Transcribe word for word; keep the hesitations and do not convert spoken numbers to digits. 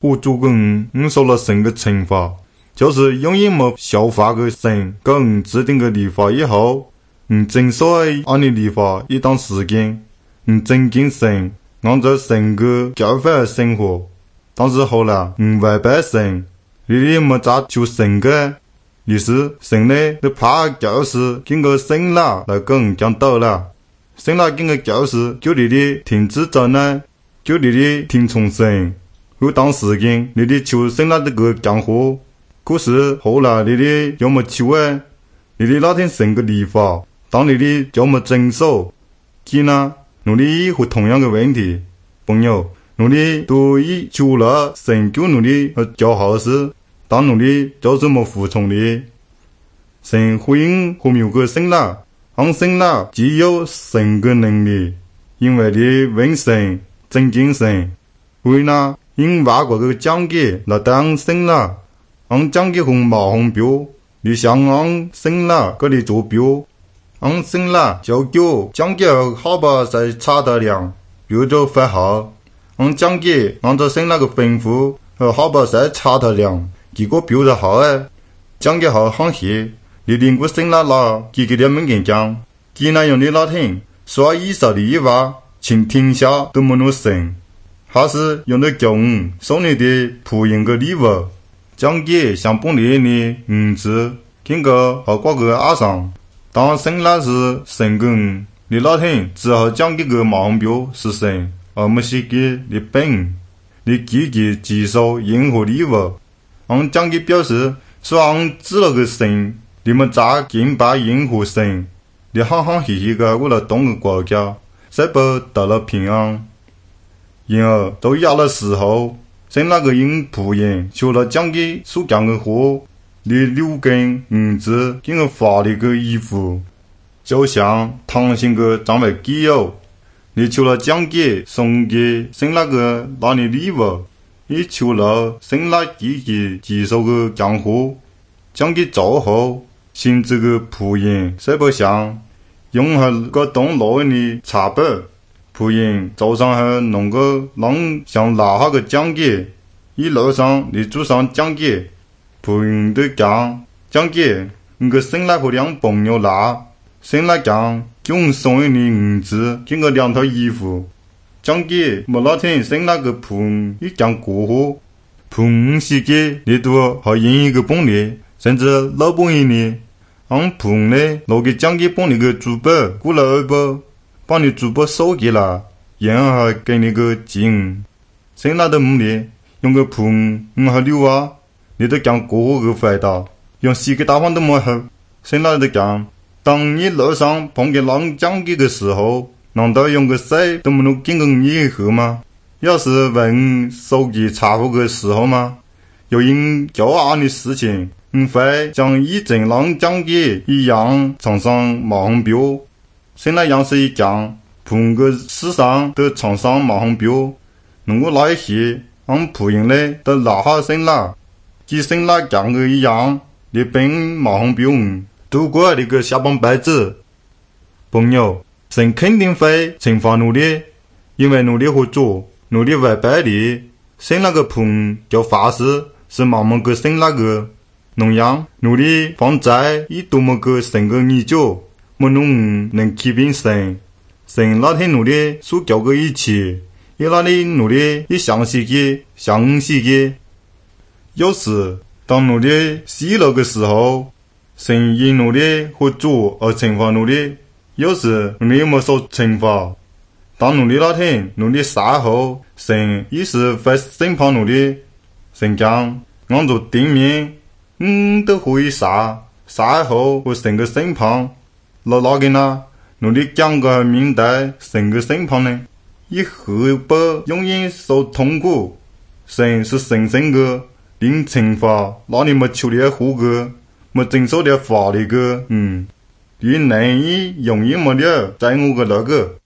我主个我我受了神个惩罚，就是因为没效法个神给我制定个律法以后，我遵守按你律法一段时间，我尊敬神，按照神个教法生活。但是后来我违背神，你哋没咋求神个，于是神呢就派教师经过神啦来跟我讲道啦。神啦经过教师叫你哋停止做呢，叫你哋听从神。有段时间你哋求神啦这个讲话，可是后来你哋有没求啊？你哋那天神个律法，当你哋就没遵守，今呢努力会同样的问题，朋友。努力都已求了神救努力和教好事，但努力就是没服从的。神回应后面有个神啦，按神啦只有神个能力，因为你问神尊敬神，为那因外国个讲解来当神啦，按讲解红毛红标，你想按神啦给你做标，按神啦教教讲解好吧才查得量，标就发好。按讲解按照神那个吩咐和好把赛查得量，结果标得好诶，讲解好行些，你领过神那啦，几个点门跟讲，既然用你那听，说以色列话，请天下都没有神，还是用的教我送你的仆人个礼物，讲解像本地的五字，经过和挂个阿上，当神那是神跟你那听，只好讲解个毛标是神。而不是给你本，你积极接受任何礼物。按讲解表示，说按指了个神，你们咋敬拜任何神？你好好嘻嘻个为了东个国家，才不得了平安。然而到压了时候，在那个因仆人求了讲解所讲的话，你六根五指经过法律个依附，就像唐心个张为基友。你求了讲解送给神那个拿你礼物，你求了神那积极接受个讲话，讲解做好，甚至个仆人谁不想用下个当老人的茶杯，仆人早上还弄个让像拿下个讲解，一路上你桌上讲解，仆人都讲讲解，你个神那个两朋友拿，神那讲。用送给你五子，经过两套衣服，讲解没那天生那个盆一讲过后，盆世界你都还另一个本领，甚至老本人呢，按盆呢拿给讲解帮你个珠宝过了二包，把你珠宝收起来，然后还给你个金，生那的目的用个盆我还留啊，你都讲过后个回答，用四个打方都没好，生那的讲。当你路上碰见狼讲解的时候，难道用个水都没能经过你喝吗？要是问手机查户的时候吗？又因教案的事情，你会将以正狼讲解一样常上马红标，现在样式一讲，碰个世上都常上马红标，如果那一些按仆人呢都拿下身啦，即身啦讲个一样，你本马红标度过你个下半辈子，朋友，神肯定会惩罚努力，因为努力合作，努力违背你，神那个盆叫法师是慢慢个神那个，同样努力放在一多么个神个研究，没弄能欺骗神，神那天努力所教个一切，也那里努力一详细个详细个，有时当努力细了个时候。神因努力合作而惩罚努力，有时努力没受惩罚。当努力那天，努力杀后，神也是会审判努力。神讲，按照定面，嗯，都可以杀，杀后会神个审判。那哪个呢？努力讲个面对神个审判呢？以后不永远受痛苦。神是神圣个，令惩罚那你没处理好个。没遵守的法律个，嗯，你难以容易没了，在我个那个。